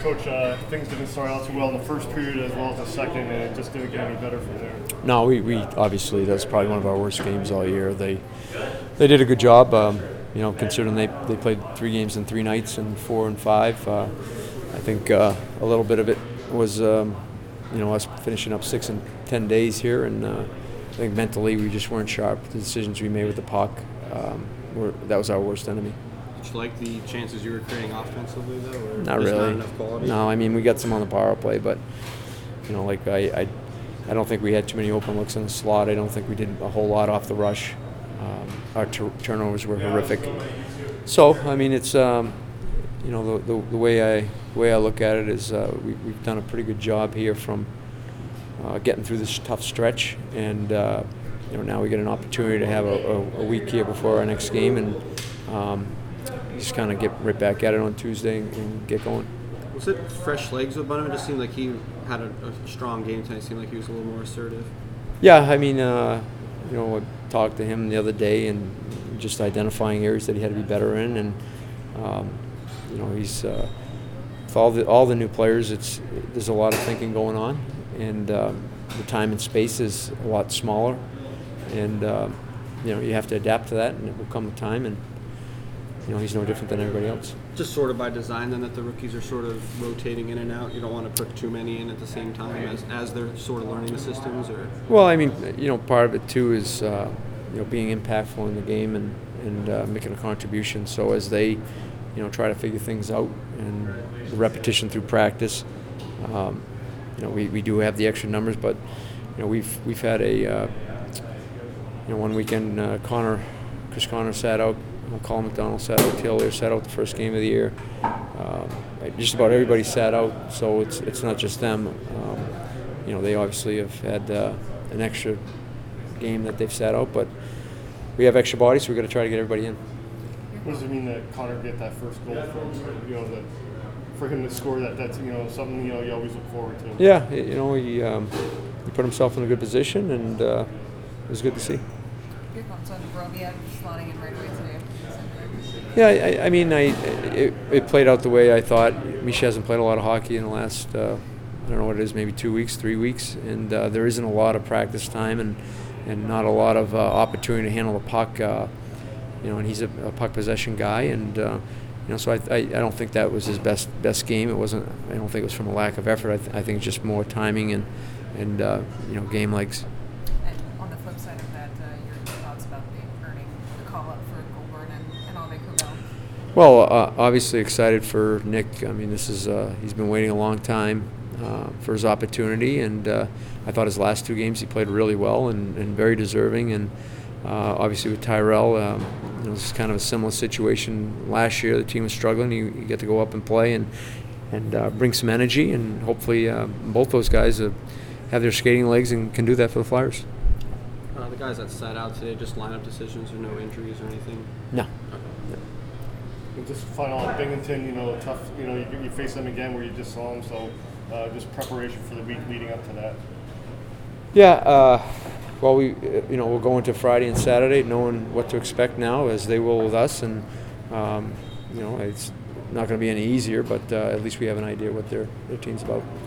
Coach, things didn't start out too well in the first period as well as the second, and it just didn't get any better from there. No, we obviously, that's probably one of our worst games all year. They did a good job, considering they played 3 games in 3 nights and 4 and 5. I think a little bit of it was us finishing up 6 and 10 days here, and I think mentally we just weren't sharp. The decisions we made with the puck, that was our worst enemy. Did you like the chances you were creating offensively, though? Or not just really. Not enough quality? No, I mean, we got some on the power play, but I don't think we had too many open looks in the slot. I don't think we did a whole lot off the rush. Our turnovers were horrific. So, I mean, it's the way I look at it is we've done a pretty good job here from getting through this tough stretch, and now we get an opportunity to have a week here before our next game, and just kind of get right back at it on Tuesday and get going. Was it fresh legs with Bunnaman? It just seemed like he had a strong game tonight. It seemed like he was a little more assertive. Yeah, I mean, I talked to him the other day and just identifying areas that he had to be better in, and he's with all the new players. There's a lot of thinking going on, and the time and space is a lot smaller, and you have to adapt to that, and it will come a time, and he's no different than everybody else. Just sort of by design, then, that the rookies are sort of rotating in and out. You don't want to put too many in at the same time as they're sort of learning the systems, or. Well, I mean, part of it too is being impactful in the game and making a contribution. So as they, try to figure things out and the repetition through practice, we do have the extra numbers, but we've had a one weekend Chris Connor sat out. Colin McDonald sat out. Taylor sat out the first game of the year. Just about everybody sat out, so it's not just them. They obviously have had an extra game that they've sat out, but we have extra bodies, so we've got to try to get everybody in. What does it mean that Connor get that first goal for him to score that's something you always look forward to? Yeah, he put himself in a good position, and it was good to see. Your thoughts on Vorobiev slotting in right away today? Yeah, I mean, it played out the way I thought. Misha hasn't played a lot of hockey in the last, I don't know what it is, maybe 2 weeks, 3 weeks, and there isn't a lot of practice time and not a lot of opportunity to handle the puck. And he's a puck possession guy, and so I don't think that was his best game. It wasn't. I don't think it was from a lack of effort. I think it's just more timing and game legs. And on the flip side of that, your thoughts about earning the call up for Goulbourne and Ave Kubel? Well, obviously excited for Nick. I mean, this is he's been waiting a long time for his opportunity, and I thought his last 2 games he played really well and very deserving. And obviously with Tyrell, this is kind of a similar situation. Last year the team was struggling. You get to go up and play and bring some energy, and hopefully both those guys have their skating legs and can do that for the Flyers. The guys that sat out today, just lineup decisions or no injuries or anything? No. Okay. And just final on Binghamton, tough. You face them again where you just saw them. So just preparation for the week leading up to that. Yeah. Well, we'll go into Friday and Saturday knowing what to expect now, as they will with us, and it's not going to be any easier, but at least we have an idea what their team's about.